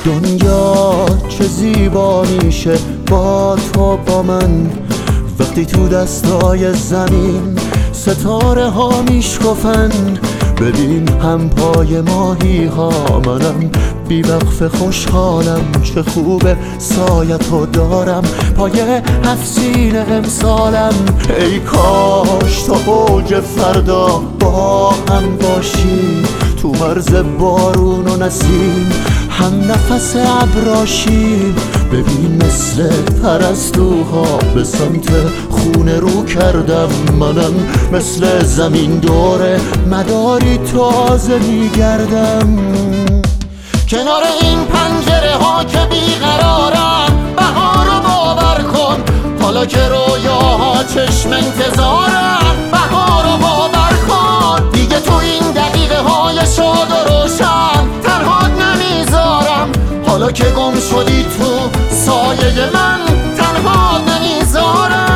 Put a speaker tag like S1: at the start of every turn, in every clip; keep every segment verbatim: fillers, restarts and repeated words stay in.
S1: دنیا چه زیبا میشه با تو با من، وقتی تو دستای زمین ستاره ها میشکفن. ببین هم پای ماهی ها، منم بی وقف خوشحالم. چه خوبه سایتو دارم پای هفت امسالم. ای کاش تو اوج فردا با هم باشی، تو مرز بارون و نسیم هم نفس ابراشیم. ببین مثل پرستوها به سمت خونه رو کردم، منم مثل زمین دور مداری تازه میگردم. کنار این پنجره ها که بیقرارم، بهارو باور کن حالا که رویاها چشم انتظارم. بهارو باور کن دیگه تو این دقیقه های شاد و روشن تنهات نمیذارم. حالا که گم شدی تو سایه من تنهات نمیذارم.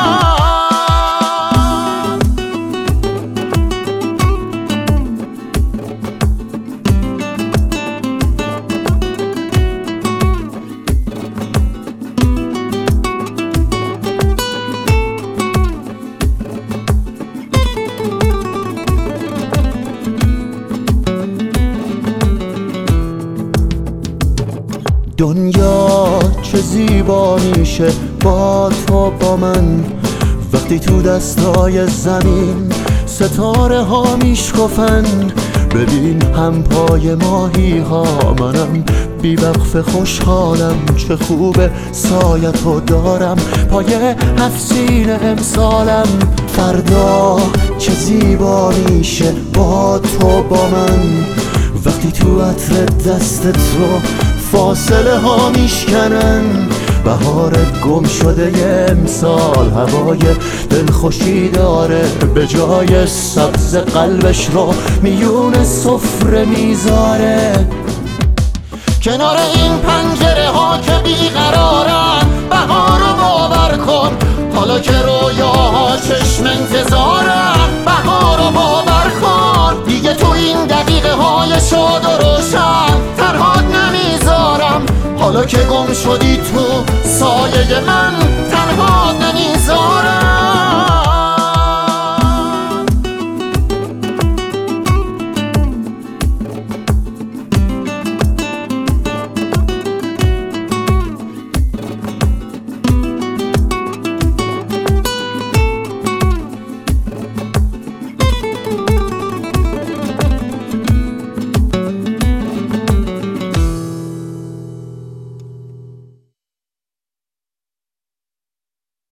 S1: دنیا چه زیبا میشه با تو با من، وقتی تو دستای زمین ستاره ها میشکفن. ببین هم پای ماهی ها، منم بی وقف خوشحالم. چه خوبه سایتو دارم پای هفت امسالم. فردا چه زیبا میشه با تو با من، وقتی تو عطر دستت رو فاصله ها میشکنن. بهار گم شده امسال هوای دلخوشی داره، به جای سبز قلبش رو میون سفره میذاره. کنار این پنجره ها که بیقرارن، بهارو باور کن حالا که رویاها چشم انتظارن. بهارو باور کن دیگه تو این دقیقه های شاد و روشن تنهات نمیذارم. حالا که گم شدی تو سایه من تنهات